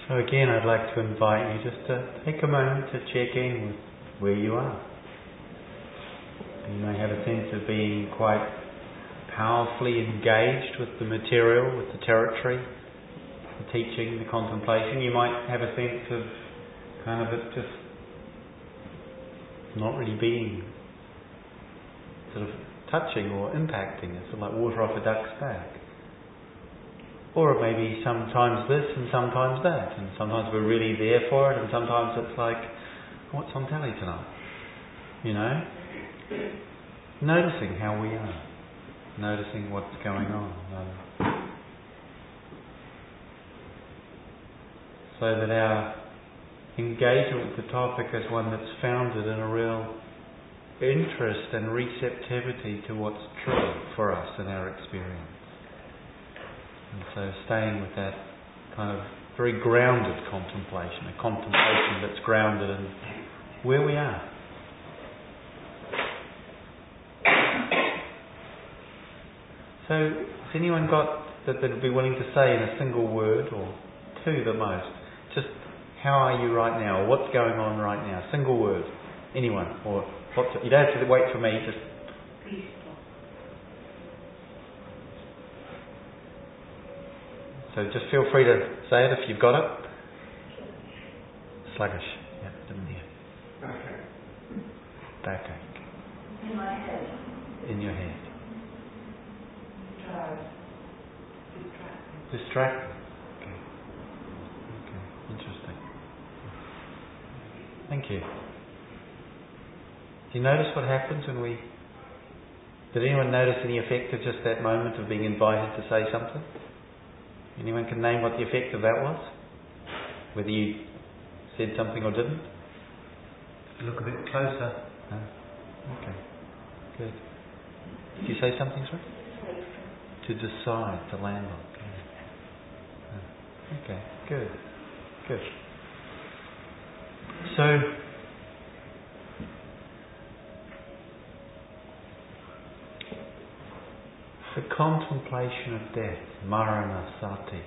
So again, I'd like to invite you just to take a moment to check in with where you are. You may have a sense of being quite powerfully engaged with the material, with the territory, the teaching, the contemplation. You might have a sense of kind of it just not really being sort of touching or impacting. It's sort of like water off a duck's back. Or it may be sometimes this and sometimes that, and sometimes we're really there for it, and sometimes it's like, what's on telly tonight? You know? Noticing how we are. Noticing what's going on. So that our engagement with the topic is one that's founded in a real interest and receptivity to what's true for us in our experience. And so staying with that kind of very grounded contemplation, a contemplation that's grounded in where we are. So has anyone got that they'd be willing to say in a single word or two the most, just how are you right now, or what's going on right now? Single word. Anyone? Or you don't have to wait for me, just peaceful. So just feel free to say it if you've got it. Sluggish. Yeah, didn't hear. Backache. In my head. In your head. Distracted. Okay. Interesting. Thank you. Do you notice what happens when we... Did anyone notice any effect of just that moment of being invited to say something? Anyone can name what the effect of that was? Whether you said something or didn't? Look a bit closer. No? Okay. Good. Did you say something, sir? To decide, to land on. Okay. Good. Good. So, the contemplation of death, Maranasati,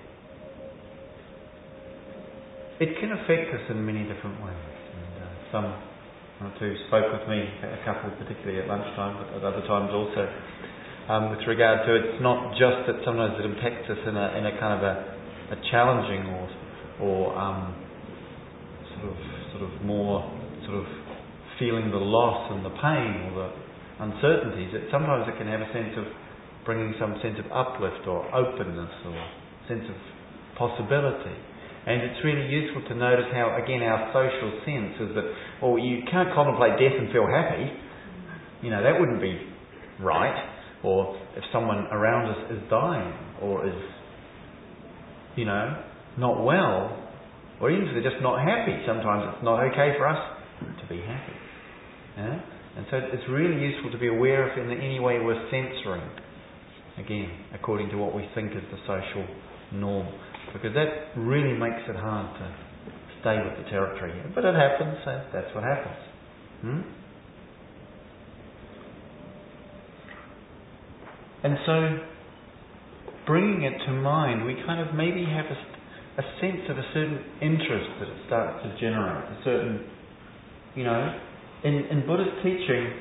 it can affect us in many different ways. And one or two spoke with me, a couple particularly at lunchtime, but at other times also, with regard to it's not just that sometimes it impacts us in a kind of a challenging or sort of more sort of feeling the loss and the pain or the uncertainties. Sometimes it can have a sense of bringing some sense of uplift or openness or sense of possibility. And it's really useful to notice how, again, our social sense is that, well, you can't contemplate death and feel happy. You know, that wouldn't be right. Or if someone around us is dying or is, you know, not well, or even if they're just not happy, sometimes it's not okay for us to be happy. Yeah? And so it's really useful to be aware if in any way we're censoring, again, according to what we think is the social norm. Because that really makes it hard to stay with the territory. But it happens, so that's what happens. And so, bringing it to mind, we kind of maybe have a sense of a certain interest that it starts to generate. A certain, you know, in Buddhist teaching,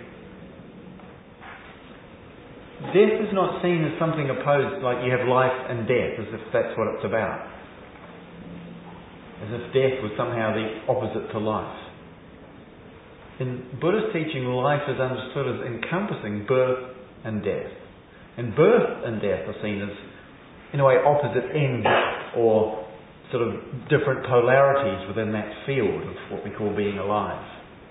death is not seen as something opposed, like you have life and death, as if that's what it's about. As if death was somehow the opposite to life. In Buddhist teaching, life is understood as encompassing birth and death. And birth and death are seen as, in a way, opposite ends or sort of different polarities within that field of what we call being alive.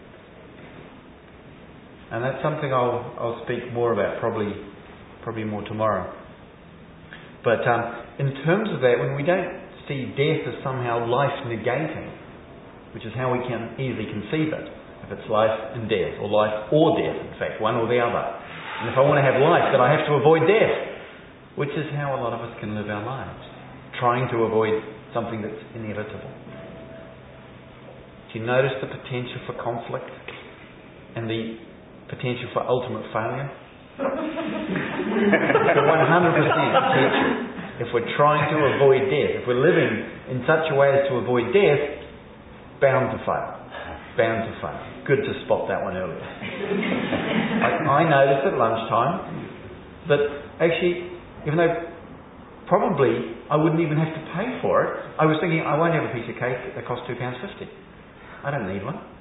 And that's something I'll speak more about probably more tomorrow. But in terms of that, when we don't see death as somehow life negating, which is how we can easily conceive it, if it's life and death, or life or death, in fact, one or the other. And if I want to have life, then I have to avoid death, which is how a lot of us can live our lives, trying to avoid something that's inevitable. Do you notice the potential for conflict and the potential for ultimate failure? The 100% potential. if we're trying to avoid death, if we're living in such a way as to avoid death, bound to fail. Bound to fail. Good to spot that one earlier. I noticed at lunchtime that actually, even though probably I wouldn't even have to pay for it, I was thinking, I won't have a piece of cake that costs £2.50. I don't need one.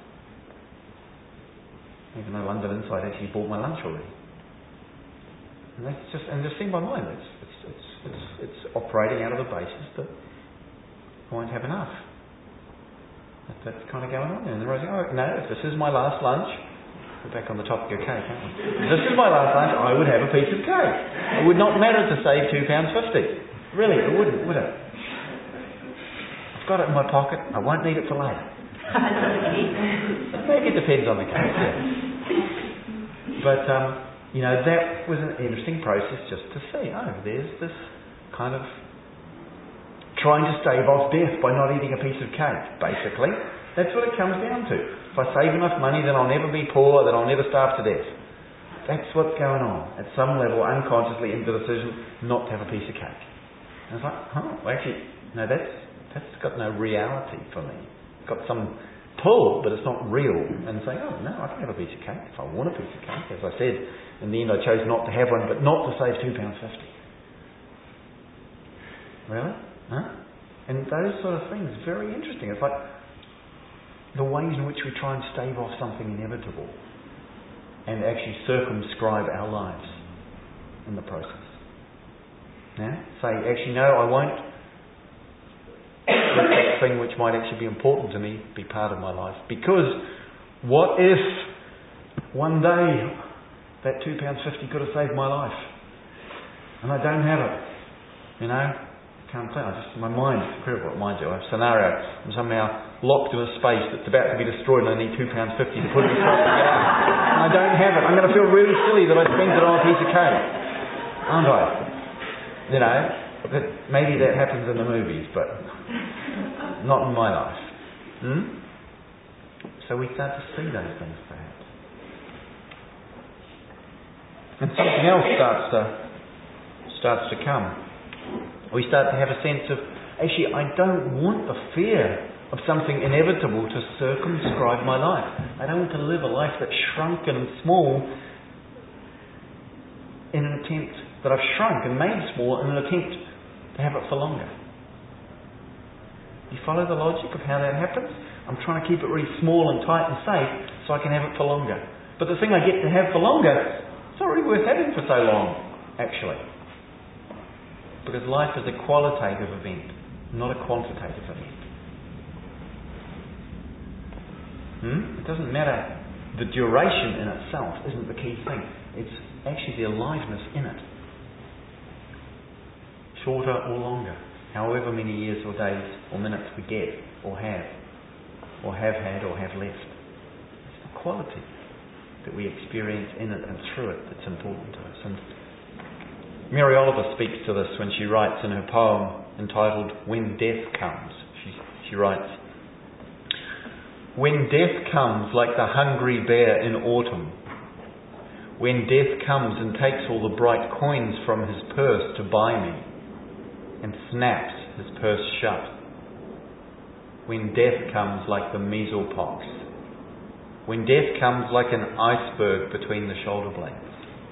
Even though London Insight actually bought my lunch already. And that's just in my mind, it's operating out of the basis that I won't have enough. That's kind of going on there. And then I was like, oh no, if this is my last lunch, we're back on the topic of cake, aren't we? If this is my last lunch, I would have a piece of cake. It would not matter to save £2.50. Really, it wouldn't, would it? I've got it in my pocket, I won't need it for later. Maybe it depends on the case, yeah. But, that was an interesting process just to see, there's this kind of trying to stave off death by not eating a piece of cake, basically. That's what it comes down to. If I save enough money, then I'll never be poor, then I'll never starve to death. That's what's going on. At some level, unconsciously, in the decision not to have a piece of cake. And it's like, actually, no, that's got no reality for me. It's got some pull, but it's not real. And saying, no, I can have a piece of cake if I want a piece of cake. As I said, in the end I chose not to have one, but not to save £2.50. Really? Huh? And those sort of things, very interesting. It's like the ways in which we try and stave off something inevitable and actually circumscribe our lives in the process. Now, say, actually, no, I won't let that thing which might actually be important to me be part of my life. Because what if one day that £2.50 could have saved my life and I don't have it? Can't say. My mind, it's incredible what mind do. I have a scenario. I'm somehow locked in a space that's about to be destroyed and I need £2.50 to put it aside to get out. And I don't have it. I'm going to feel really silly that I spent it on a piece of cake. Aren't I? Maybe that happens in the movies, but not in my life. So we start to see those things perhaps. And something else starts to come. We start to have a sense of, actually, I don't want the fear of something inevitable to circumscribe my life. I don't want to live a life that's shrunken and small in an attempt that I've shrunk and made small in an attempt to have it for longer. You follow the logic of how that happens? I'm trying to keep it really small and tight and safe so I can have it for longer. But the thing I get to have for longer, it's not really worth having for so long, actually. Because life is a qualitative event, not a quantitative event. It doesn't matter. The duration in itself isn't the key thing. It's actually the aliveness in it. Shorter or longer. However many years or days or minutes we get or have had or have left. It's the quality that we experience in it and through it that's important to us. And Mary Oliver speaks to this when she writes in her poem entitled When Death Comes. She writes, when death comes like the hungry bear in autumn, when death comes and takes all the bright coins from his purse to buy me, and snaps his purse shut, when death comes like the measle pox, when death comes like an iceberg between the shoulder blades,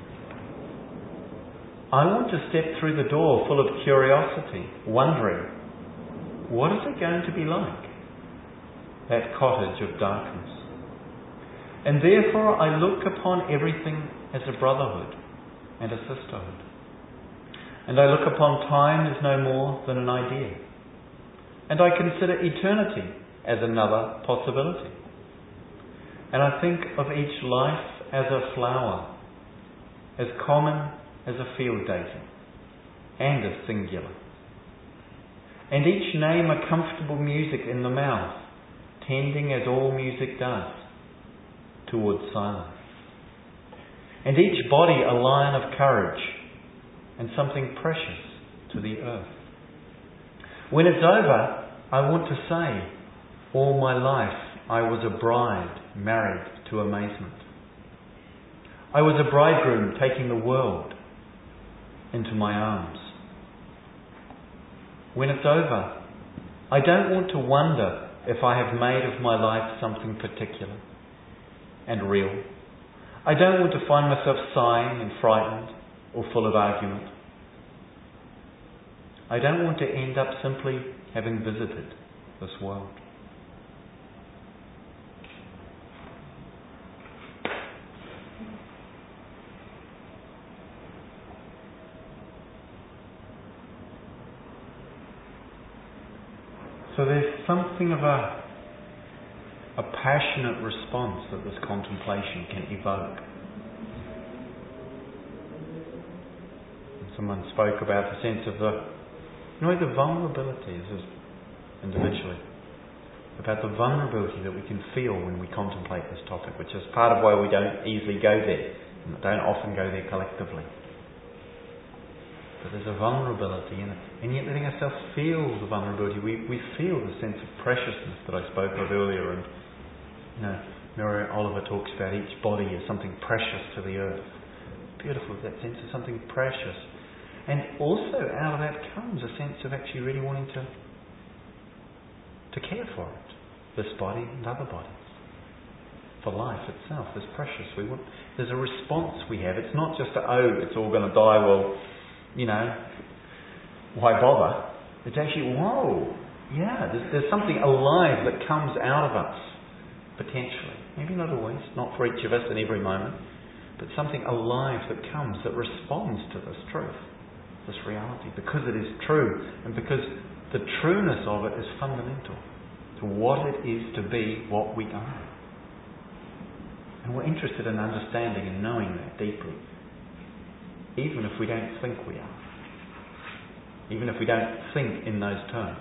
I want to step through the door full of curiosity, wondering, what is it going to be like, that cottage of darkness? And therefore I look upon everything as a brotherhood and a sisterhood. And I look upon time as no more than an idea. And I consider eternity as another possibility. And I think of each life as a flower, as common as a field daisy, and as singular. And each name a comfortable music in the mouth, tending as all music does, towards silence. And each body a lion of courage, and something precious to the earth. When it's over, I want to say, all my life I was a bride married to amazement. I was a bridegroom taking the world into my arms. when it's over, I don't want to wonder if I have made of my life something particular and real. I don't want to find myself sighing and frightened or full of argument. I don't want to end up simply having visited this world. So there's something of a passionate response that this contemplation can evoke. And someone spoke about the sense of the vulnerabilities individually, about the vulnerability that we can feel when we contemplate this topic, which is part of why we don't easily go there, and don't often go there collectively. But there's a vulnerability in it, and yet letting ourselves feel the vulnerability, we feel the sense of preciousness that I spoke of earlier, and Mary Oliver talks about each body as something precious to the earth. Beautiful, that sense of something precious. And also out of that comes a sense of actually really wanting to care for it, this body and other bodies. For life itself is precious. There's a response we have. It's not just it's all going to die, well, why bother? It's actually, there's something alive that comes out of us, potentially. Maybe not always, not for each of us in every moment, but something alive that comes, that responds to this truth, this reality, because it is true, and because the trueness of it is fundamental to what it is to be what we are. And we're interested in understanding and knowing that deeply, even if we don't think we are, even if we don't think in those terms.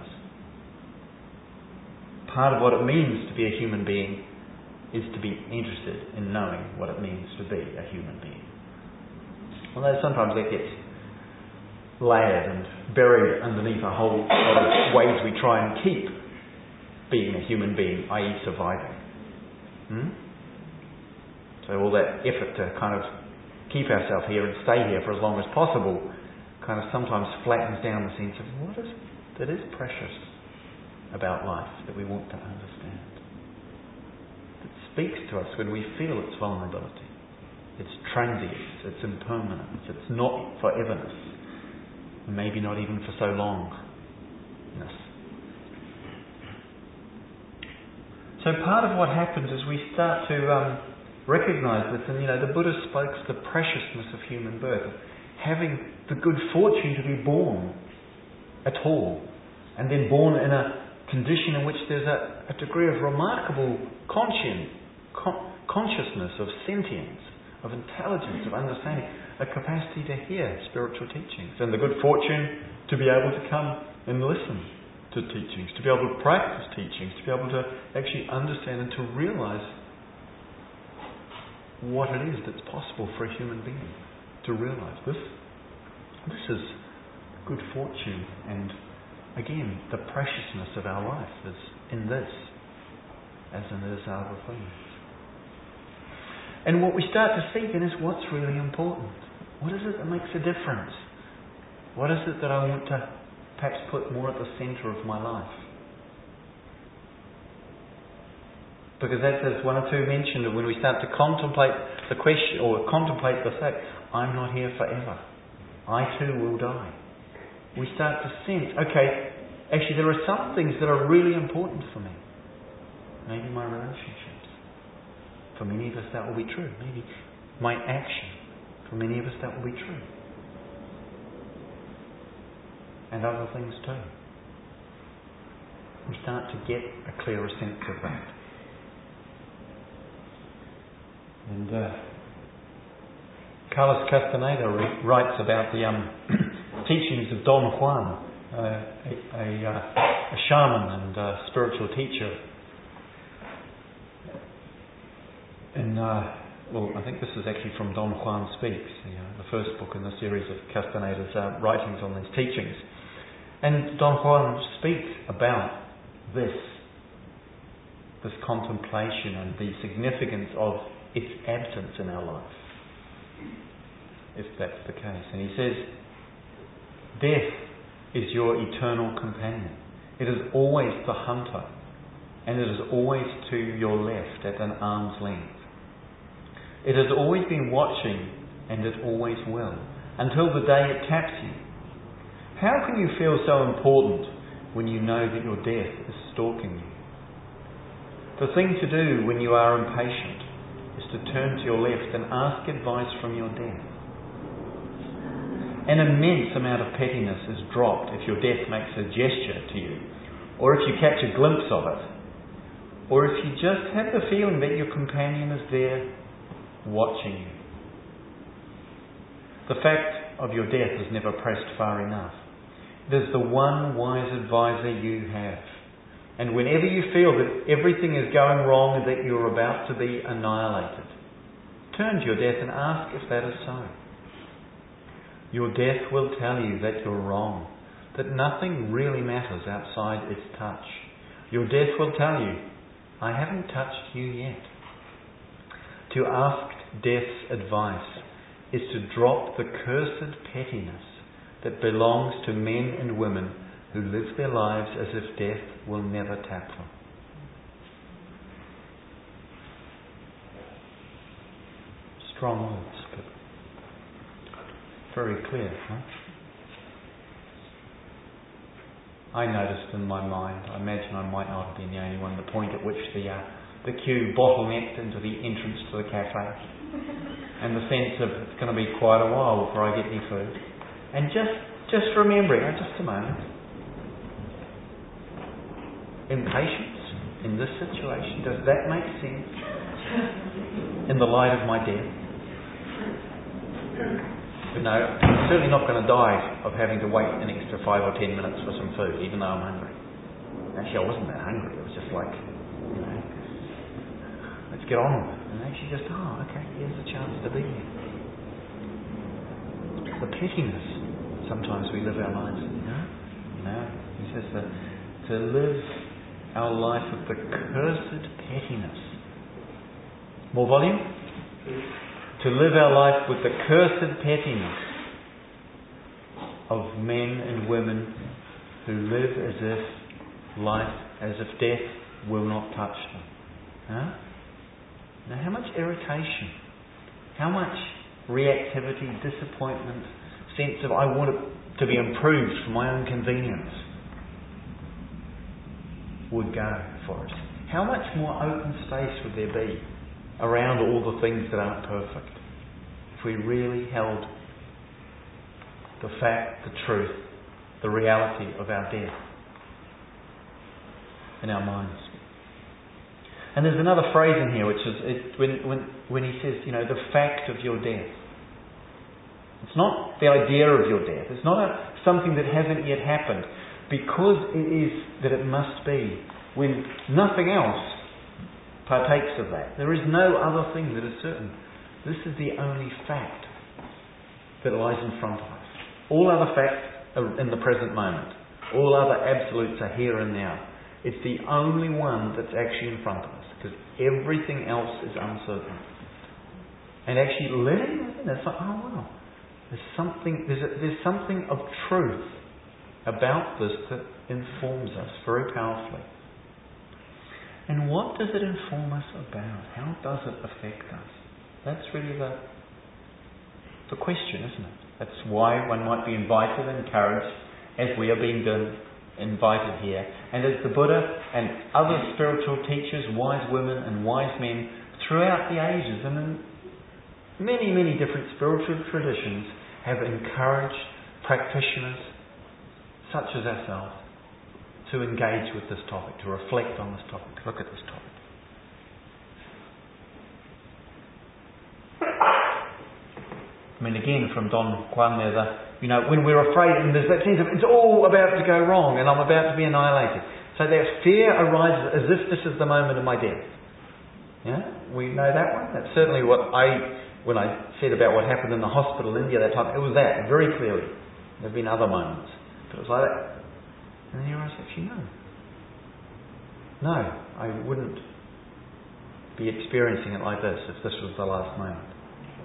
Part of what it means to be a human being is to be interested in knowing what it means to be a human being. Although sometimes that gets layered and buried underneath a whole lot of ways we try and keep being a human being, i.e. surviving. So all that effort to kind of keep ourselves here and stay here for as long as possible kind of sometimes flattens down the sense of what is it that is precious about life that we want to understand. It speaks to us when we feel its vulnerability, its transience, its impermanence, its not foreverness, maybe not even for so longness. So part of what happens is we start to recognise this, and the Buddha spoke of the preciousness of human birth, of having the good fortune to be born at all, and then born in a condition in which there's a degree of remarkable consciousness, of sentience, of intelligence, of understanding, a capacity to hear spiritual teachings, and the good fortune to be able to come and listen to teachings, to be able to practice teachings, to be able to actually understand and to realise what it is that's possible for a human being to realise. This is good fortune, and again, the preciousness of our life is in this, as in this other things. And what we start to see then is what's really important. What is it that makes a difference? What is it that I want to perhaps put more at the centre of my life? Because that's, as one or two mentioned, when we start to contemplate the question, or contemplate the fact, I'm not here forever. I too will die. We start to sense, okay, actually there are some things that are really important for me. Maybe my relationships. For many of us that will be true. Maybe my action. For many of us that will be true. And other things too. We start to get a clearer sense of that. And Carlos Castaneda writes about the teachings of Don Juan, a shaman and a spiritual teacher. And I think this is actually from Don Juan Speaks, the first book in the series of Castaneda's writings on these teachings. And Don Juan speaks about this contemplation and the significance of its absence in our life, if that's the case. And he says, death is your eternal companion. It is always the hunter, and it is always to your left at an arm's length. It has always been watching, and it always will, until the day it taps you. How can you feel so important when you know that your death is stalking you? The thing to do when you are impatient is to turn to your left and ask advice from your death. An immense amount of pettiness is dropped if your death makes a gesture to you, or if you catch a glimpse of it, or if you just have the feeling that your companion is there watching you. The fact of your death is never pressed far enough. It is the one wise advisor you have. And whenever you feel that everything is going wrong and that you're about to be annihilated, turn to your death and ask if that is so. Your death will tell you that you're wrong, that nothing really matters outside its touch. Your death will tell you, I haven't touched you yet. To ask death's advice is to drop the cursed pettiness that belongs to men and women who live their lives as if death will never tap them. Strong words, but very clear, huh? I noticed in my mind, I imagine I might not have been the only one, the point at which the queue bottlenecked into the entrance to the cafe, and the sense of it's going to be quite a while before I get any food, and just remembering, just a moment, impatience in this situation, does that make sense in the light of my death? But no, I'm certainly not going to die of having to wait an extra 5 or 10 minutes for some food, even though I'm hungry. Actually, I wasn't that hungry. It was just like, let's get on with it. And actually just, okay, here's a chance to be here. The pettiness, sometimes we live our lives in, No, he says that to live our life with the cursed pettiness. More volume? To live our life with the cursed pettiness of men and women who live as if death will not touch them. Now, how much irritation, how much reactivity, disappointment, sense of I want it to be improved for my own convenience would go for us. How much more open space would there be around all the things that aren't perfect if we really held the fact, the truth, the reality of our death in our minds. And there's another phrase in here which is when he says, the fact of your death. It's not the idea of your death. It's not something that hasn't yet happened, because it is that it must be when nothing else partakes of that. There is no other thing that is certain. This is the only fact that lies in front of us. All other facts are in the present moment. All other absolutes are here and now. It's the only one that's actually in front of us, because everything else is uncertain. And actually letting that in, it's like, wow, there's something of truth about this that informs us very powerfully. And what does it inform us about? How does it affect us? That's really the question, isn't it? That's why one might be invited and encouraged, as we are being invited here. And as the Buddha and other spiritual teachers, wise women and wise men throughout the ages and in many, many different spiritual traditions have encouraged practitioners such as ourselves to engage with this topic, to reflect on this topic, to look at this topic. I mean, again, from Don Juan there, when we're afraid, and there's that sense of it's all about to go wrong and I'm about to be annihilated. So that fear arises as if this is the moment of my death. Yeah? We know that one. That's certainly what when I said about what happened in the hospital in India that time, it was that, very clearly. There have been other moments. But it was like that. And then you realize, actually, no, I wouldn't be experiencing it like this if this was the last moment.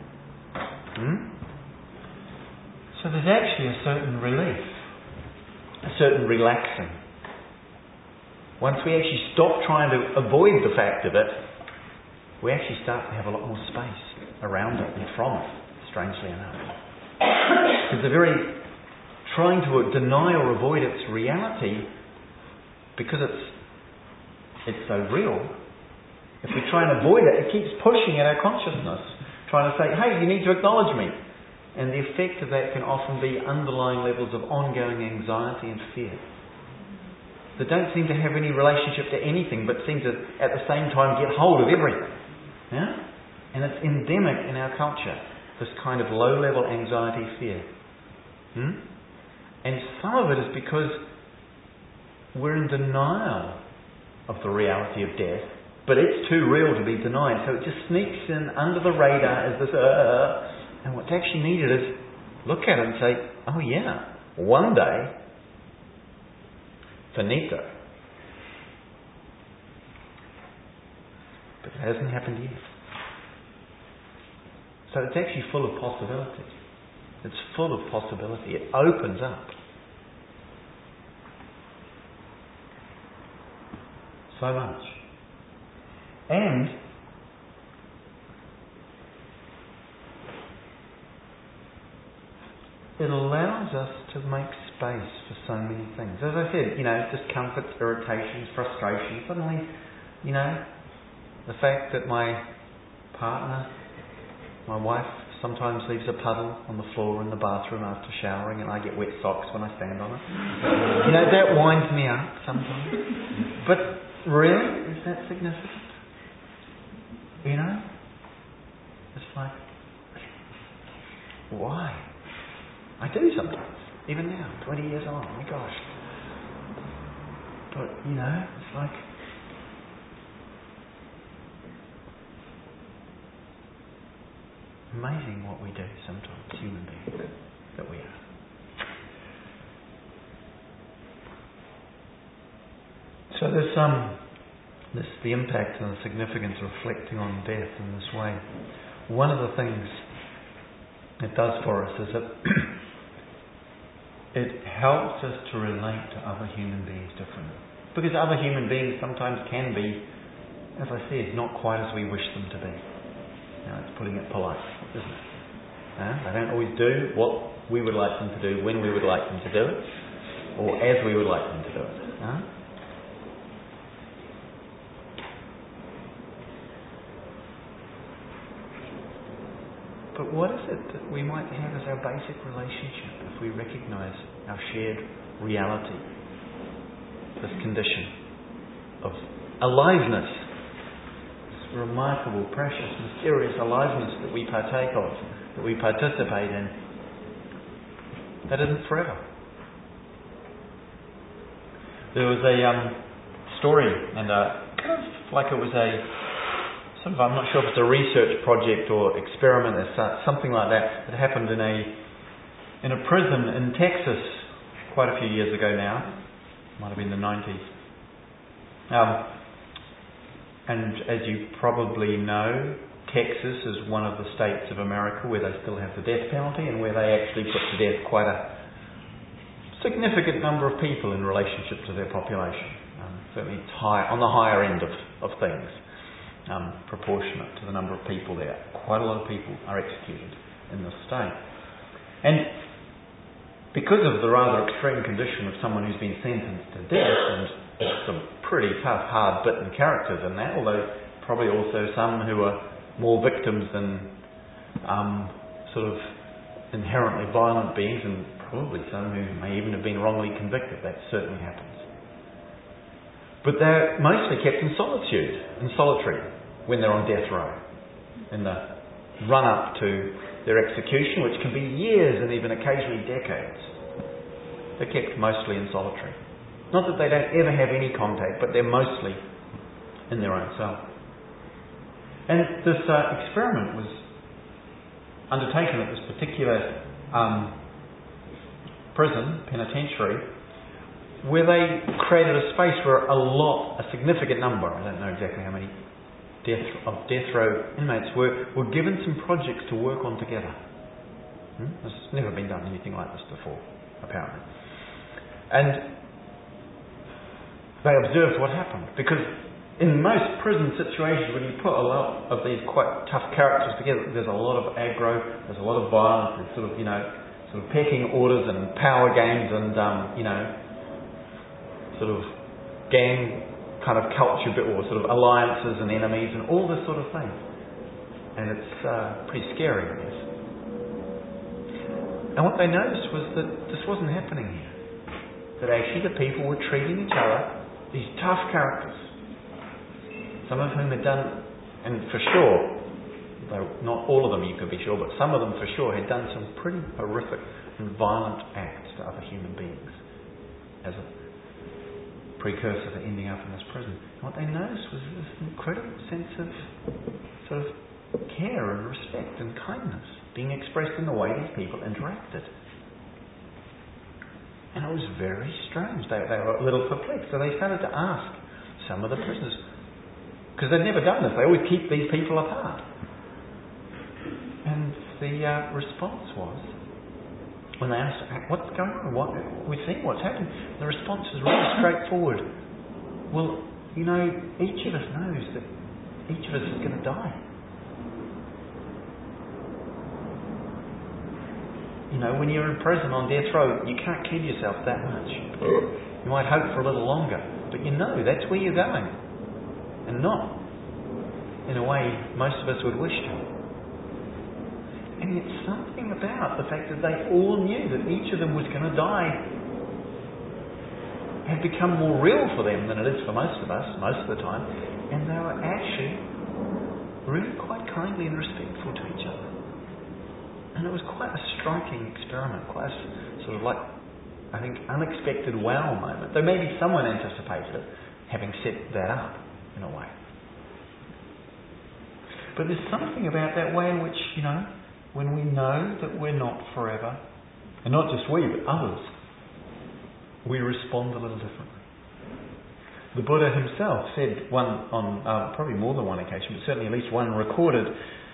So there's actually a certain relief a certain relaxing. Once we actually stop trying to avoid the fact of it, we actually start to have a lot more space around it and from it, strangely enough. Because the very trying to deny or avoid its reality, because it's so real, if we try and avoid it, it keeps pushing at our consciousness, trying to say, hey, you need to acknowledge me. And the effect of that can often be underlying levels of ongoing anxiety and fear that don't seem to have any relationship to anything, but seem to, at the same time, get hold of everything. Yeah? And it's endemic in our culture, this kind of low-level anxiety, fear. And some of it is because we're in denial of the reality of death, but it's too real to be denied, so it just sneaks in under the radar as this and what's actually needed is look at it and say, oh yeah, one day, finito. But it hasn't happened yet. So it's actually full of possibility. It's full of possibility. It opens up. So much. And it allows us to make space for so many things. As I said, discomforts, irritations, frustrations. Suddenly, the fact that my partner, my wife, sometimes leaves a puddle on the floor in the bathroom after showering and I get wet socks when I stand on it. That winds me up sometimes. But really, is that significant? It's like, why? I do sometimes, even now, 20 years on, oh my gosh. But, it's like, amazing what we do sometimes, human beings, that we are. So there's the impact and the significance of reflecting on death in this way. One of the things it does for us is that it helps us to relate to other human beings differently. Because other human beings sometimes can be, as I said, not quite as we wish them to be. It's putting it polite, isn't it? They don't always do what we would like them to do, when we would like them to do it, or as we would like them to do it. But what is it that we might have as our basic relationship if we recognise our shared reality, this condition of aliveness, this remarkable, precious, mysterious aliveness that we partake of, that we participate in, that isn't forever. There was a story, and kind of like it was I'm not sure if it's a research project or experiment or something like that happened in a prison in Texas quite a few years ago now. Might have been the 90s. And as you probably know, Texas is one of the states of America where they still have the death penalty and where they actually put to death quite a significant number of people in relationship to their population. Certainly it's on the higher end of things. Proportionate to the number of people there. Quite a lot of people are executed in this state. And because of the rather extreme condition of someone who's been sentenced to death, and some pretty tough, hard-bitten characters in that, although probably also some who are more victims than sort of inherently violent beings, and probably some who may even have been wrongly convicted. That certainly happens. But they're mostly kept in solitude, in solitary, when they're on death row, in the run-up to their execution, which can be years and even occasionally decades. They're kept mostly in solitary. Not that they don't ever have any contact, but they're mostly in their own cell. And this experiment was undertaken at this particular prison, penitentiary, where they created a space where a significant number, I don't know exactly how many, death row inmates were given some projects to work on together. There's never been done anything like this before, apparently. And they observed what happened. Because in most prison situations, when you put a lot of these quite tough characters together, there's a lot of aggro, there's a lot of violence, there's sort of pecking orders and power games and, sort of gang kind of culture, or sort of alliances and enemies and all this sort of thing. And it's pretty scary, I guess. And what they noticed was that this wasn't happening here. That actually the people were treating each other, these tough characters, some of whom had done, and for sure, though not all of them you could be sure, but some of them for sure had done some pretty horrific and violent acts to other human beings as a precursor to ending up in this prison. And what they noticed was this incredible sense of sort of care and respect and kindness being expressed in the way these people interacted. And it was very strange. They were a little perplexed. So they started to ask some of the prisoners, because they'd never done this. They always keep these people apart. And the response was, when they asked, what's going on? What we're seeing, what's happening? The response was really straightforward. Well, each of us knows that each of us is going to die. When you're in prison on death row, you can't kid yourself that much. You might hope for a little longer, but that's where you're going. And not in a way most of us would wish to. And it's something about the fact that they all knew that each of them was going to die had become more real for them than it is for most of us, most of the time. And they were actually really quite kindly and respectful to each other. And it was quite a striking experiment, quite a sort of unexpected wow moment. Though maybe someone anticipated it, having set that up in a way. But there's something about that way in which, when we know that we're not forever, and not just we, but others, we respond a little differently. The Buddha himself said on probably more than one occasion, but certainly at least one recorded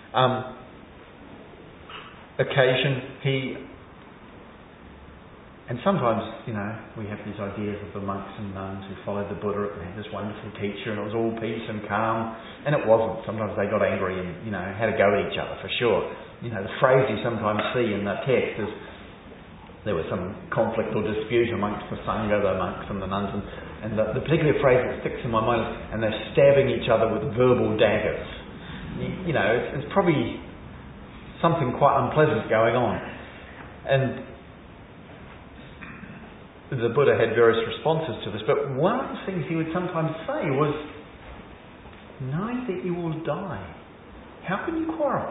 occasion, and sometimes, we have these ideas of the monks and nuns who followed the Buddha and had this wonderful teacher and it was all peace and calm, and it wasn't. Sometimes they got angry and, had a go at each other, for sure. The phrase you sometimes see in the text is, there was some conflict or dispute amongst the Sangha, the monks and the nuns, and the particular phrase that sticks in my mind is, and they're stabbing each other with verbal daggers. It's probably something quite unpleasant going on. And the Buddha had various responses to this, but one of the things he would sometimes say was, knowing that you will die, how can you quarrel?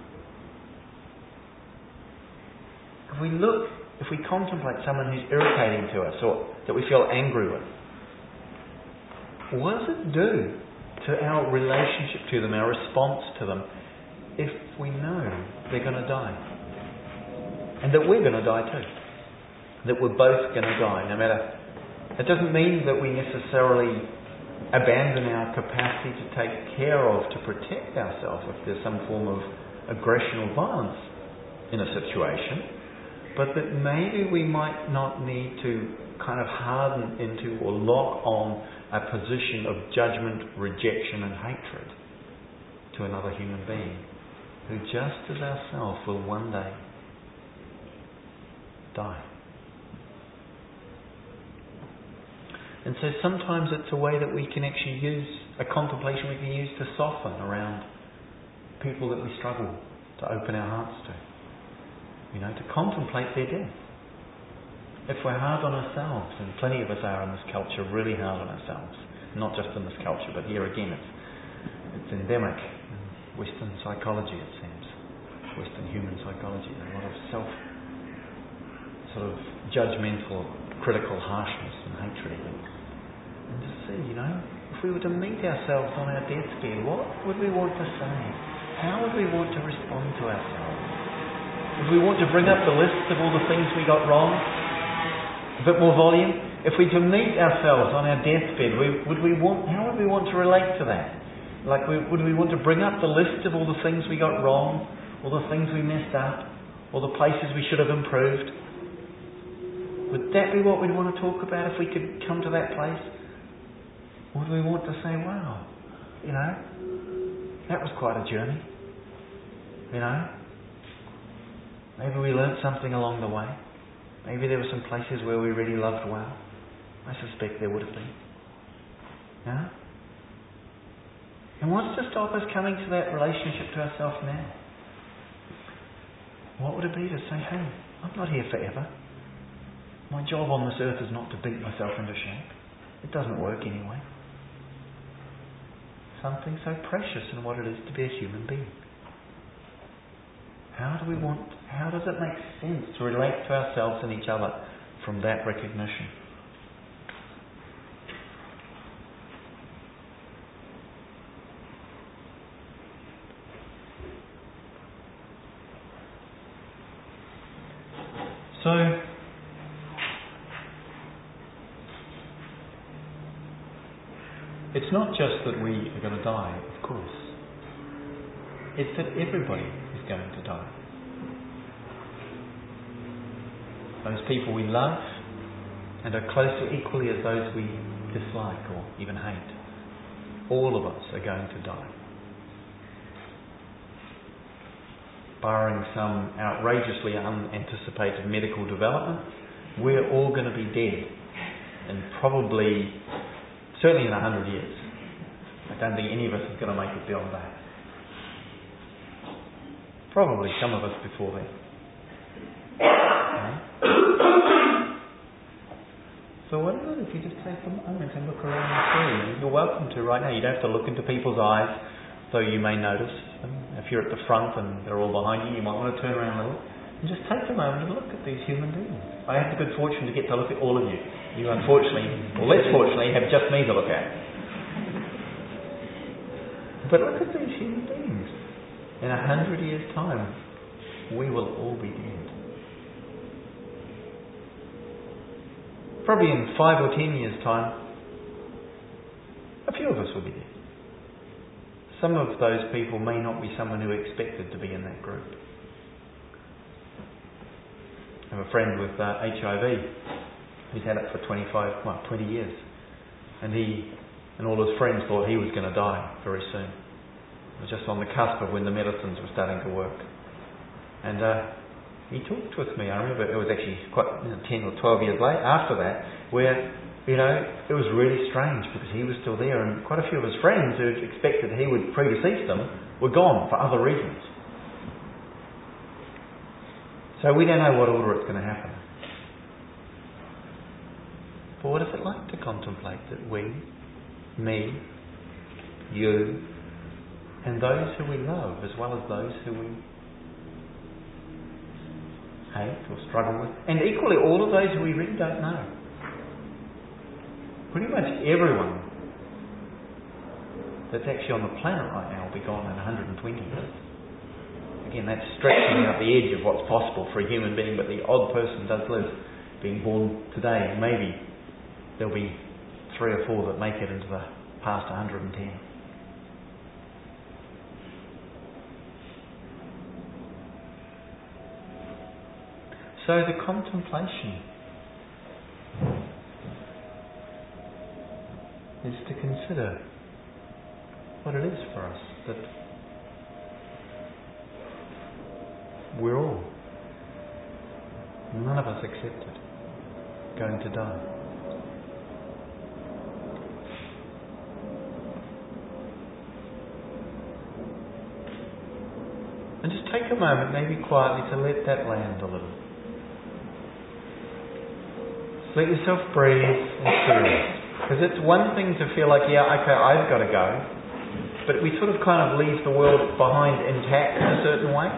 If we contemplate someone who's irritating to us or that we feel angry with, what does it do to our relationship to them, our response to them, if we know they're going to die? And that we're going to die too. That we're both going to die, no matter... It doesn't mean that we necessarily abandon our capacity to take care of, to protect ourselves if there's some form of aggression or violence in a situation, but that maybe we might not need to kind of harden into or lock on a position of judgment, rejection and hatred to another human being who, just as ourselves, will one day die. And so sometimes it's a way that we can actually use, a contemplation we can use to soften around people that we struggle to open our hearts to. To contemplate their death. If we're hard on ourselves, and plenty of us are in this culture, really hard on ourselves, not just in this culture, but here again it's endemic in Western psychology, it seems. Western human psychology. A lot of sort of judgmental, critical harshness and hatred. And to see, if we were to meet ourselves on our deathbed, what would we want to say? How would we want to respond to ourselves? Would we want to bring up the list of all the things we got wrong? A bit more volume? If we to meet ourselves on our deathbed, how would we want to relate to that? Would we want to bring up the list of all the things we got wrong, all the things we messed up, all the places we should have improved? Would that be what we'd want to talk about if we could come to that place? Or do we want to say, wow, that was quite a journey. Maybe we learnt something along the way. Maybe there were some places where we really loved wow. I suspect there would have been. And what's to stop us coming to that relationship to ourselves now? What would it be to say, hey, I'm not here forever. My job on this earth is not to beat myself into shape. It doesn't work anyway. Something so precious in what it is to be a human being. How does it make sense to relate to ourselves and each other from that recognition? So, it's not just that we are going to die, of course. It's that everybody is going to die. Those people we love and are close to equally as those we dislike or even hate. All of us are going to die. Barring some outrageously unanticipated medical development, we're all going to be dead. And probably, certainly in 100 years. I don't think any of us is going to make it beyond that. Probably some of us before then. So what is it if you just take a moment and look around the room? You're welcome to right now. You don't have to look into people's eyes, though you may notice them. If you're at the front and they're all behind you, you might want to turn around a little and just take a moment and look at these human beings. I have the good fortune to get to look at all of you. You unfortunately, or less fortunately, have just me to look at. But look at these human beings. In 100 years' time, we will all be dead. Probably in 5 or 10 years' time, a few of us will be dead. Some of those people may not be someone who expected to be in that group. I have a friend with HIV. He's had it for 20 years. And he and all his friends thought he was going to die very soon. It was just on the cusp of when the medicines were starting to work. And he talked with me. I remember it was actually quite 10 or 12 years later after that, where it was really strange because he was still there, and quite a few of his friends who expected he would predecease them were gone for other reasons. So we don't know what order it's going to happen. But what is it like to contemplate that we, me, you, and those who we love, as well as those who we hate or struggle with, and equally all of those who we really don't know, pretty much everyone that's actually on the planet right now will be gone in 120 years. Again, that's stretching out the edge of what's possible for a human being, but the odd person does live, being born today. Maybe there'll be 3 or 4 that make it into the past 110. So the contemplation is to consider what it is for us that we're all, none of us excepted, going to die. And just take a moment, maybe quietly, to let that land a little. Just let yourself breathe and feel. Because it's one thing to feel like, yeah, okay, I've got to go. But we sort of kind of leave the world behind intact in a certain way.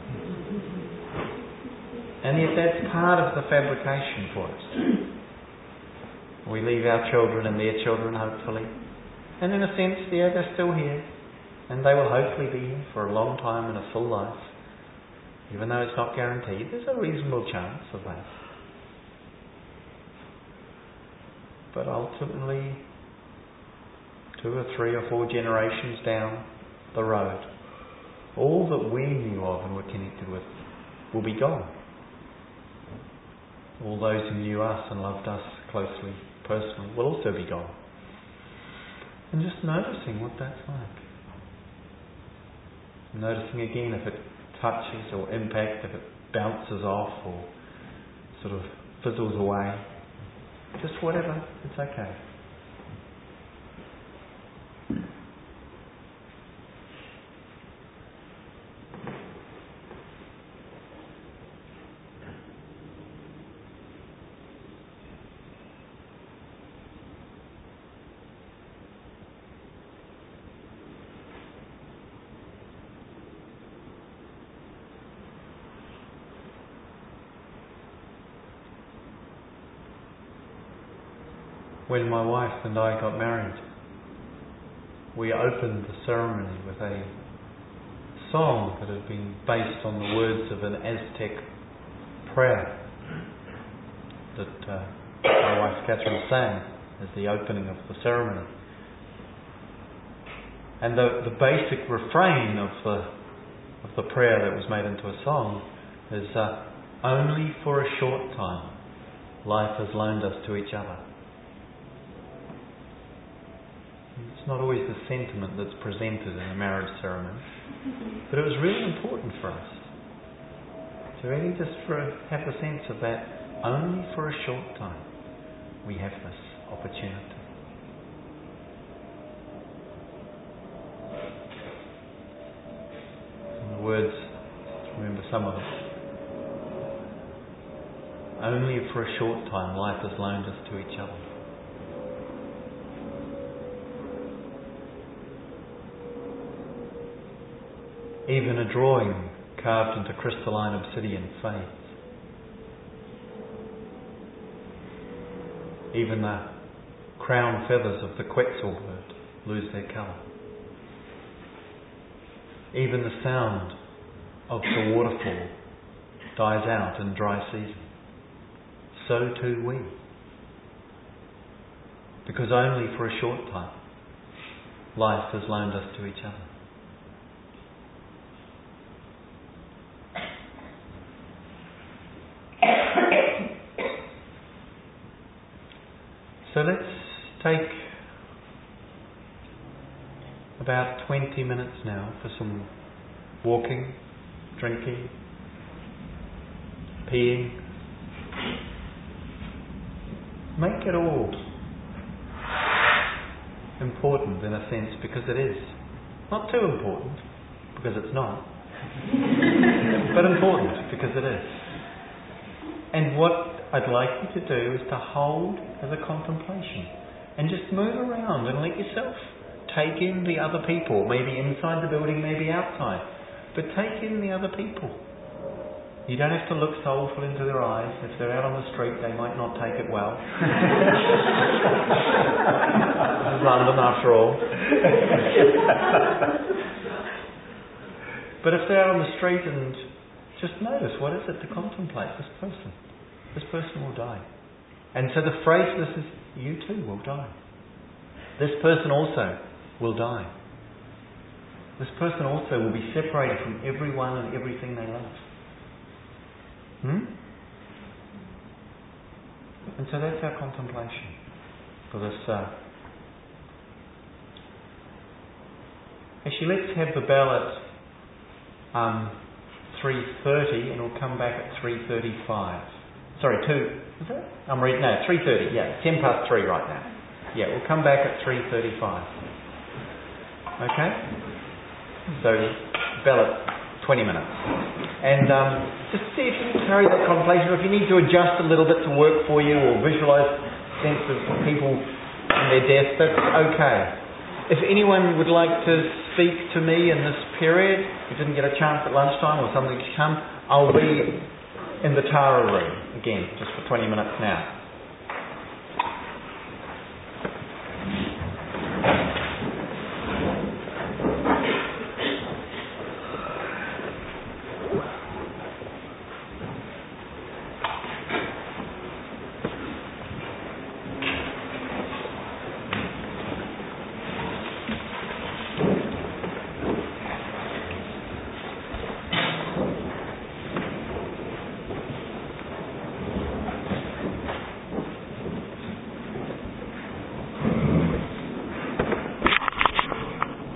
And yet that's part of the fabrication for us. We leave our children and their children, hopefully. And in a sense, yeah, they're still here. And they will hopefully be here for a long time and a full life. Even though it's not guaranteed, there's a reasonable chance of that. But ultimately, 2 or 3 or 4 generations down the road, all that we knew of and were connected with will be gone. all those who knew us and loved us closely, personally, will also be gone. And just noticing what that's like. Noticing again if it touches or impacts, if it bounces off or sort of fizzles away. Just whatever, it's okay. When my wife and I got married, we opened the ceremony with a song that had been based on the words of an Aztec prayer that my wife Catherine sang as the opening of the ceremony. And the basic refrain of the prayer that was made into a song is, only for a short time life has loaned us to each other. It's not always the sentiment that's presented in a marriage ceremony, but it was really important for us to really just have the sense of that only for a short time we have this opportunity. And the words, remember some of them. Only for a short time life has loaned us to each other. Even a drawing carved into crystalline obsidian fades. Even the crown feathers of the quetzal bird lose their colour. Even the sound of the waterfall dies out in dry season. So too we. Because only for a short time life has loaned us to each other. So let's take about 20 minutes now for some walking, drinking, peeing. Make it all important in a sense, because it is. Not too important, because it's not. But important, because it is. And what I'd like you to do is to hold as a contemplation and just move around and let yourself take in the other people, maybe inside the building, maybe outside, but take in the other people. You don't have to look soulful into their eyes. If they're out on the street, they might not take it well. This is London after all. But if they're out on the street, and just notice, what is it to contemplate? This person will die. And so the phrase for this is, you too will die. This person also will die. This person also will be separated from everyone and everything they love. And so that's our contemplation for this. Actually, let's have the bell at 3:30, and we'll come back at 3:35. Sorry, 2. Is it? I'm reading. No, 3:30. Yeah, 10 past 3 right now. Yeah, we'll come back at 3:35. Okay. So bell at 20 minutes. And just see if you can carry that contemplation, or if you need to adjust a little bit to work for you, or visualise sense of people and their death, that's okay. If anyone would like to speak to me in this period, who didn't get a chance at lunchtime or something to come, I'll be in the Tara room again, just for 20 minutes now.